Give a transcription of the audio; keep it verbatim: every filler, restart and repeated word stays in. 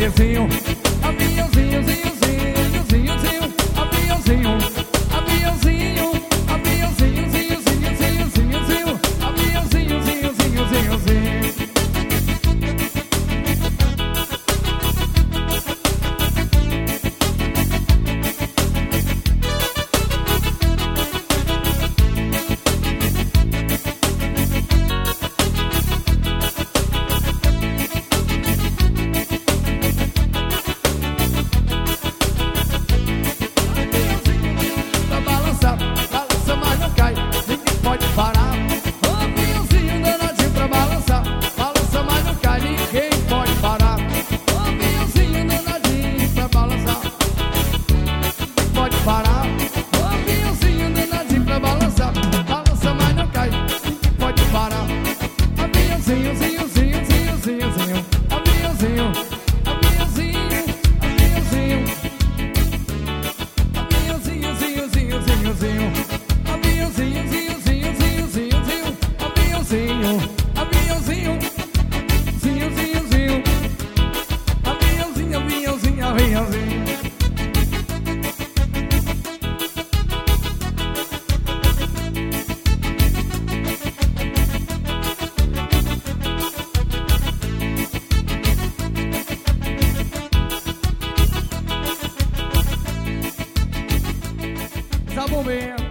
bebezinho. Aviãozinho, zinho, zinho, zinho, zinho. Aviãozinho, aviãozinho, aviãozinho, zinho, zinho, zinho, zinho, zinho. Aviãozinho, zinho, zinho, zinho, zinho. Tá bom mesmo.